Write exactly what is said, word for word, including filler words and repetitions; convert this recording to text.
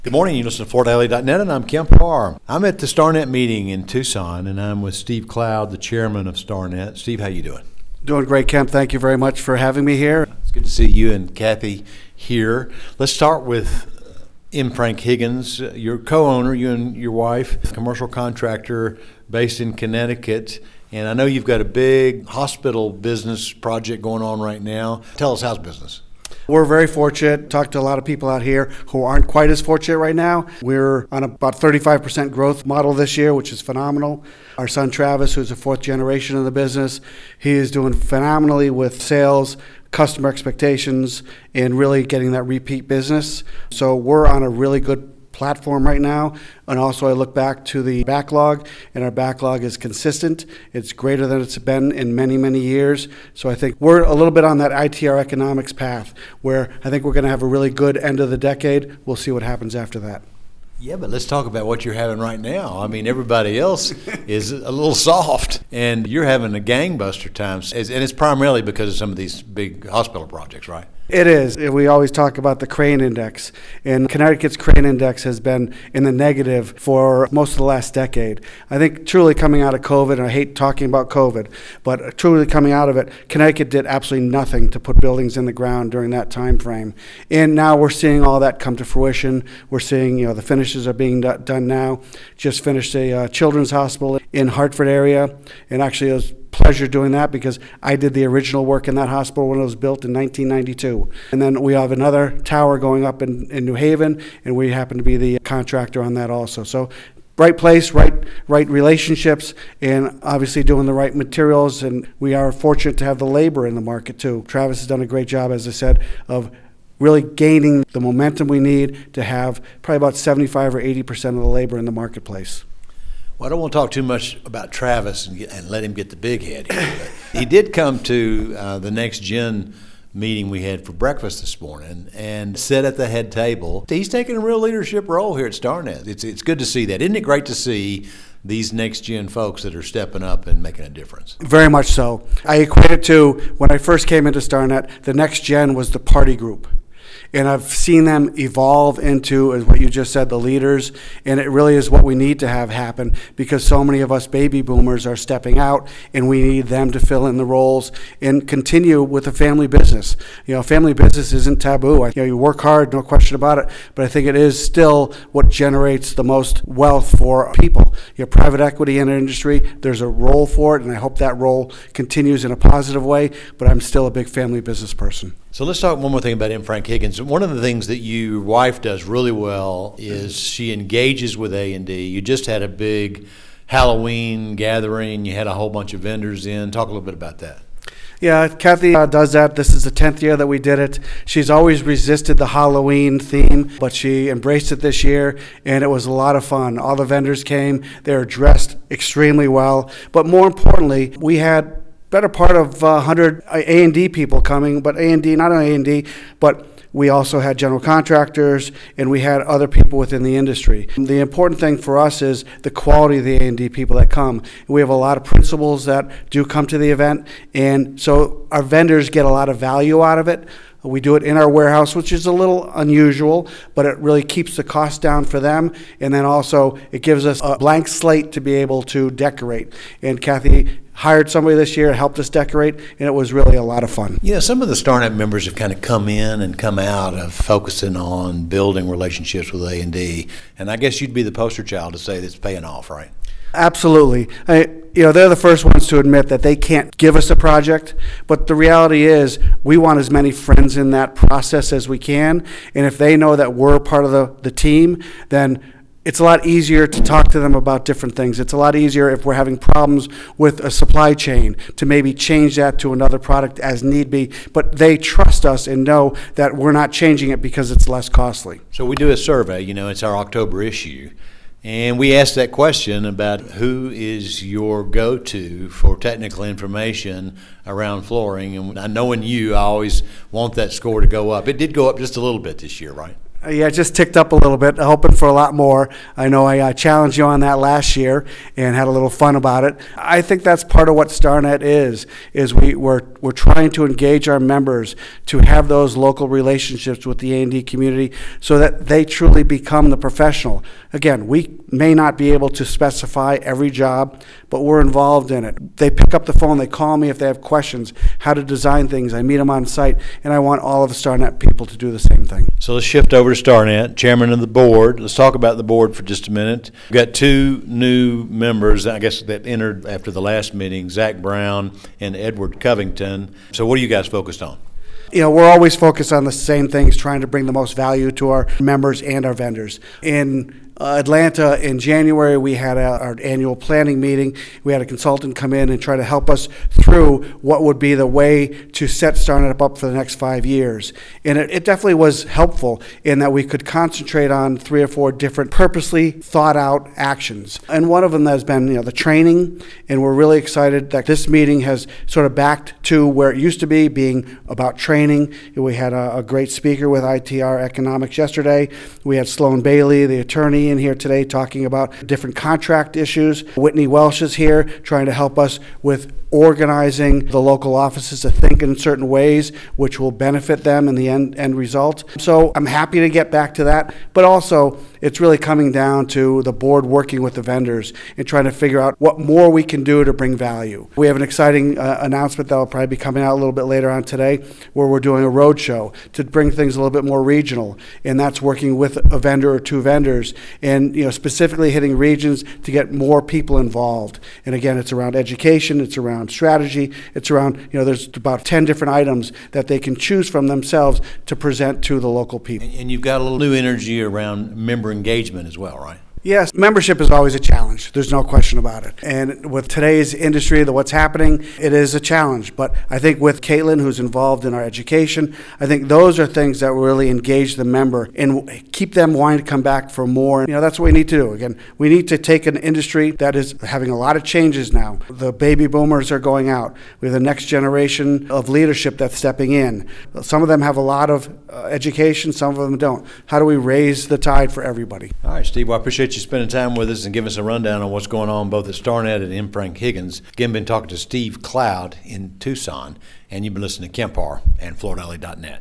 Good morning, you listen to Fort Daily dot net, and I'm Kemp Parr. I'm at the StarNet meeting in Tucson, and I'm with Steve Cloud, the chairman of StarNet. Steve, how you doing? Doing great, Kemp. Thank you very much for having me here. It's good to see you and Kathy here. Let's start with M. Frank Higgins, your co-owner, you and your wife, commercial contractor based in Connecticut. And I know you've got a big hospital business project going on right now. Tell us, how's business? We're very fortunate. Talked to a lot of people out here who aren't quite as fortunate right now. We're on about thirty-five percent growth model this year, which is phenomenal. Our son Travis, who's the fourth generation of the business, he is doing phenomenally with sales, customer expectations, and really getting that repeat business. So we're on a really good platform right now. And also I look back to the backlog, and our backlog is consistent. It's greater than it's been in many, many years. So I think we're a little bit on that I T R economics path where I think we're going to have a really good end of the decade. We'll see what happens after that. Yeah, but let's talk about what you're having right now. I mean, everybody else is a little soft, and you're having a gangbuster time, and it's primarily because of some of these big hospital projects, right? It is. We always talk about the Crane Index, and Connecticut's Crane Index has been in the negative for most of the last decade. I think truly coming out of COVID, and I hate talking about COVID, but truly coming out of it, Connecticut did absolutely nothing to put buildings in the ground during that time frame. And now we're seeing all that come to fruition. We're seeing, you know, the finishes are being do- done now. Just finished a uh, children's hospital in Hartford area, and actually it was pleasure doing that because I did the original work in that hospital when it was built in nineteen ninety-two. And then we have another tower going up in, in New Haven, and we happen to be the contractor on that also. So right place, right right relationships, and obviously doing the right materials, and we are fortunate to have the labor in the market too. Travis has done a great job, as I said, of really gaining the momentum we need to have probably about seventy-five or eighty percent of the labor in the marketplace. Well, I don't want to talk too much about Travis and, get, and let him get the big head here. But he did come to uh, the Next Gen meeting we had for breakfast this morning and sit at the head table. He's taking a real leadership role here at StarNet. It's it's good to see that. Isn't it great to see these Next Gen folks that are stepping up and making a difference? Very much so. I equate it to when I first came into StarNet, the Next Gen was the party group. And I've seen them evolve into, as what you just said, the leaders. And it really is what we need to have happen because so many of us baby boomers are stepping out, and we need them to fill in the roles and continue with a family business. You know, family business isn't taboo. You know, you work hard, no question about it, but I think it is still what generates the most wealth for people. You know, private equity in our industry, there's a role for it, and I hope that role continues in a positive way, but I'm still a big family business person. So let's talk one more thing about M. Frank Higgins. One of the things that your wife does really well is she engages with A and D. You just had a big Halloween gathering. You had a whole bunch of vendors in. Talk a little bit about that. Yeah, Kathy uh, does that. This is the tenth year that we did it. She's always resisted the Halloween theme, but she embraced it this year, and it was a lot of fun. All the vendors came. They were dressed extremely well. But more importantly, we had better part of uh, one hundred A and D people coming, but A and D, not only A and D, but we also had general contractors, and we had other people within the industry. The important thing for us is the quality of the A and D people that come. We have a lot of principals that do come to the event, and so our vendors get a lot of value out of it. We do it in our warehouse, which is a little unusual, but it really keeps the cost down for them. And then also it gives us a blank slate to be able to decorate. And Kathy hired somebody this year, helped us decorate, and it was really a lot of fun. You know, some of the StarNet members have kind of come in and come out of focusing on building relationships with A and D. And I guess you'd be the poster child to say that's paying off, right? Absolutely. I, you know, they're the first ones to admit that they can't give us a project, but the reality is we want as many friends in that process as we can, and if they know that we're part of the, the team, then it's a lot easier to talk to them about different things. It's a lot easier if we're having problems with a supply chain to maybe change that to another product as need be, but they trust us and know that we're not changing it because it's less costly. So we do a survey, you know, it's our October issue. And we asked that question about who is your go-to for technical information around flooring. And I knowing you, I always want that score to go up. It did go up just a little bit this year, right? Uh, Yeah, it just ticked up a little bit, hoping for a lot more. I know I uh, challenged you on that last year and had a little fun about it. I think that's part of what StarNet is, is we, we're, we're trying to engage our members to have those local relationships with the A and D community so that they truly become the professional. Again, we may not be able to specify every job, but we're involved in it. They pick up the phone, they call me if they have questions, how to design things. I meet them on site, and I want all of the StarNet people to do the same thing. So let's shift over to StarNet, chairman of the board. Let's talk about the board for just a minute. We've got two new members, I guess, that entered after the last meeting, Zach Brown and Edward Covington. So what are you guys focused on? You know, we're always focused on the same things, trying to bring the most value to our members and our vendors. In uh, Atlanta, in January, we had a, our annual planning meeting. We had a consultant come in and try to help us through what would be the way to set StarNet up for the next five years. And it, it definitely was helpful in that we could concentrate on three or four different purposely thought out actions. And one of them has been, you know, the training, and we're really excited that this meeting has sort of backed to where it used to be, being about training. We had a, a great speaker with I T R Economics yesterday. We had Sloan Bailey, the attorney, in here today talking about different contract issues. Whitney Welsh is here trying to help us with organizing the local offices to think in certain ways which will benefit them in the end, end result. So I'm happy to get back to that, but also it's really coming down to the board working with the vendors and trying to figure out what more we can do to bring value. We have an exciting uh, announcement that will probably be coming out a little bit later on today, where we're doing a road show to bring things a little bit more regional, and that's working with a vendor or two vendors and, you know, specifically hitting regions to get more people involved. And again, it's around education, it's around strategy, it's around, you know, there's about ten different items that they can choose from themselves to present to the local people. And, and you've got a little new energy around member engagement as well, right? Yes, membership is always a challenge. There's no question about it. And with today's industry, the what's happening, it is a challenge. But I think with Caitlin, who's involved in our education, I think those are things that really engage the member and keep them wanting to come back for more. You know, that's what we need to do. Again, we need to take an industry that is having a lot of changes now. The baby boomers are going out. We have the next generation of leadership that's stepping in. Some of them have a lot of uh, education, some of them don't. How do we raise the tide for everybody? All right, Steve, well, I appreciate you spending time with us and giving us a rundown on what's going on both at StarNet and M. Frank Higgins. Again, been talking to Steve Cloud in Tucson, and you've been listening to Kemp Harr and Florida Alley dot net.